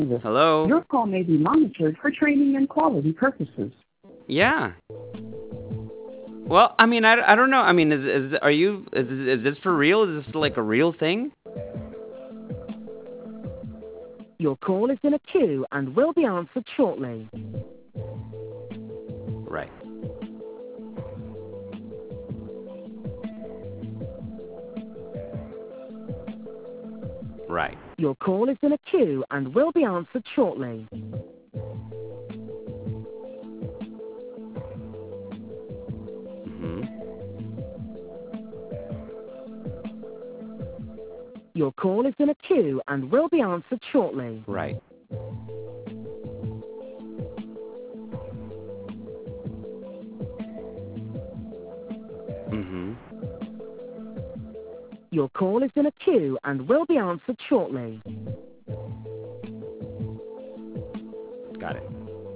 Hello? Your call may be monitored for training and quality purposes. Yeah. Well, I mean, I don't know. I mean, are you is this for real? Is this like a real thing? Your call is in a queue and will be answered shortly. Right. Right. Your call is in a queue and will be answered shortly. Mhm. Your call is in a queue and will be answered shortly. Right. Mhm. Your call is in a queue and will be answered shortly. Got it.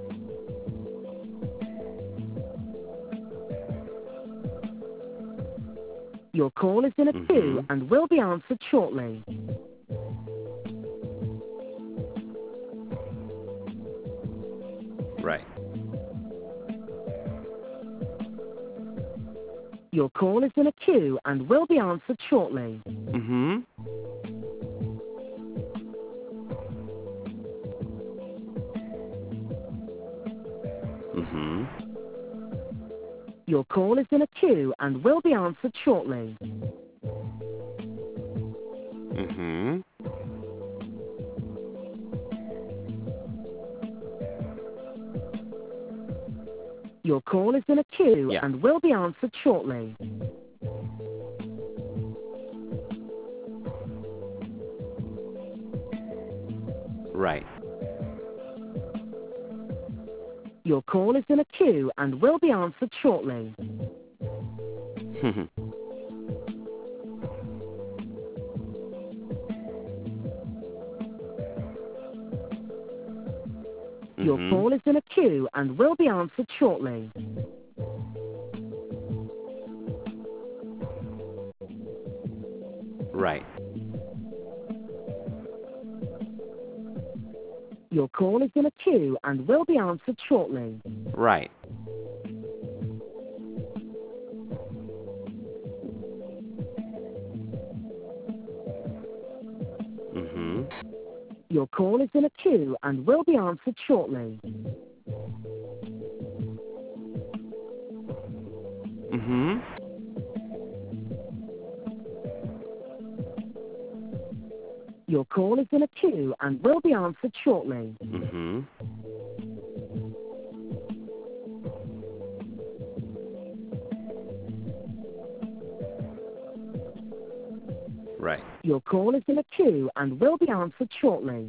Your call is in a queue Mhm. and will be answered shortly. Right. Your call is in a queue and will be answered shortly. Mhm. Mhm. Your call is in a queue and will be answered shortly. Mhm. Your call is in a queue Yeah. and will be answered shortly. Right. Your call is in a queue and will be answered shortly. Your Mhm. call is in a queue and will be answered shortly. Right. Your call is in a queue and will be answered shortly. Right. Mhm. Your call is in a queue and will be answered shortly. Mhm. Your call is in a queue and will be answered shortly. Mhm. Right. Your call is in a queue and will be answered shortly.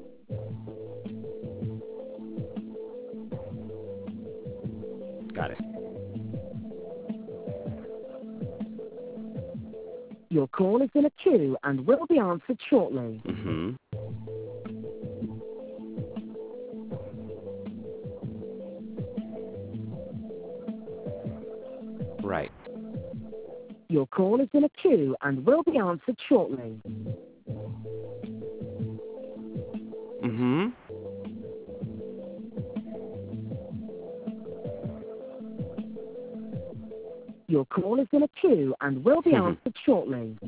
Got it. Your call is in a queue and will be answered shortly. Mhm. Right. Your call is in a queue and will be answered shortly. Mhm. Your call is in a queue and will be answered shortly.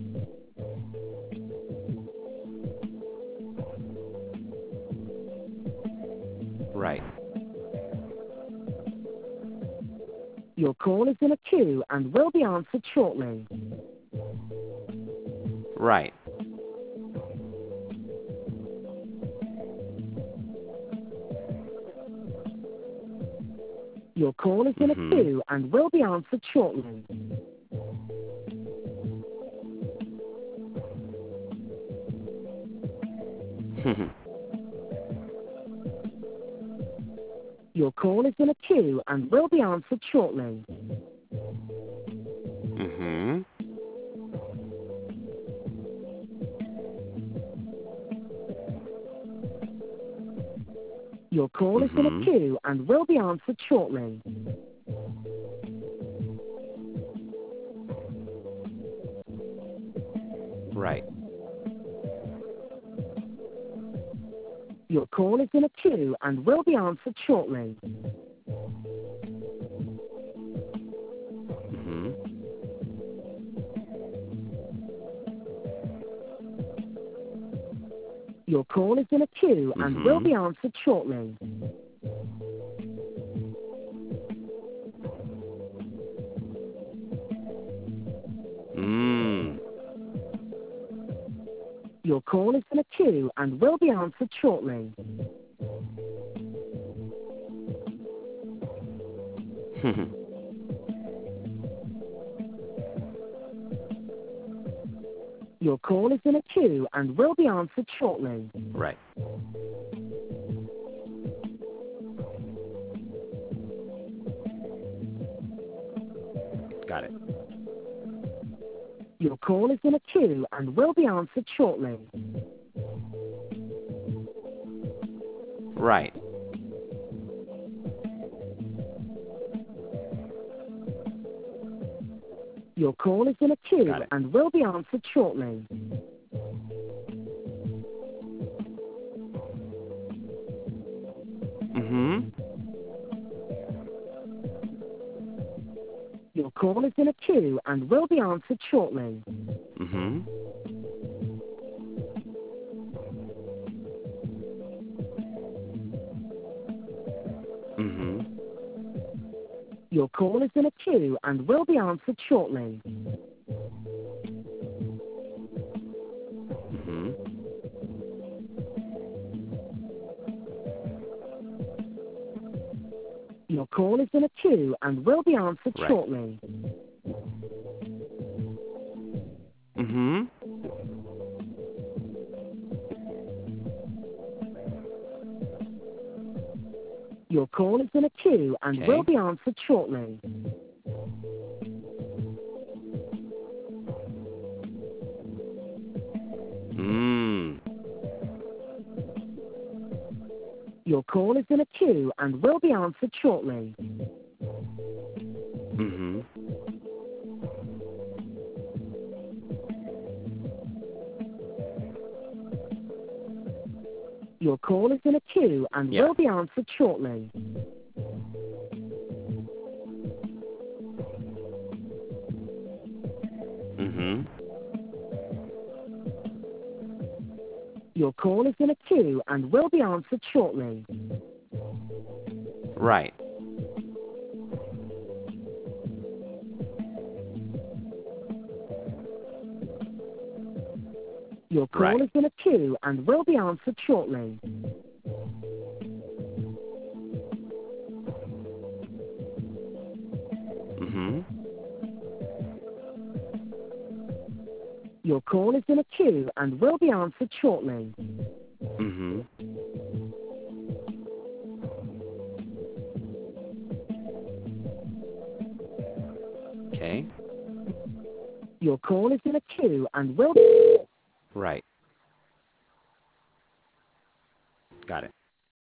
Right. Your call is in a queue and will be answered shortly. Right. Your call is in a Mhm. queue and will be answered shortly. Your call is in a queue and will be answered shortly. Mhm. Your call is in a Mhm. queue and will be answered shortly. Right. Your call is in a queue and will be answered shortly. Mm-hmm. Your call is in a queue and will Mm-hmm. be answered shortly. Mm. Your call is in a queue and will be answered shortly. Your call is in a queue and will be answered shortly. Right. Got it. Your call is in a queue and will be answered shortly. Right. Your call is in a queue Got it. and will be answered shortly. Mm-hmm. Your call is in a queue and will be answered shortly. Mm-hmm. Mm-hmm. Your call is in a queue and will be answered shortly. Mm-hmm. Your call is in a queue and will be answered Right. shortly. Mm-hmm. Your call is in a queue and Okay. will be answered shortly. Mm. Your call is in a queue and will be answered shortly. Mm-hmm. Your call is in a queue and Yeah. will be answered shortly. Mm-hmm. Your call is in a queue and will be answered shortly. Right. Your call Right. is in a queue and will be answered shortly. Mm-hmm. Your call is in a queue and will be answered shortly. Mm-hmm. Okay. Your call is in a queue and will... Right. Got it.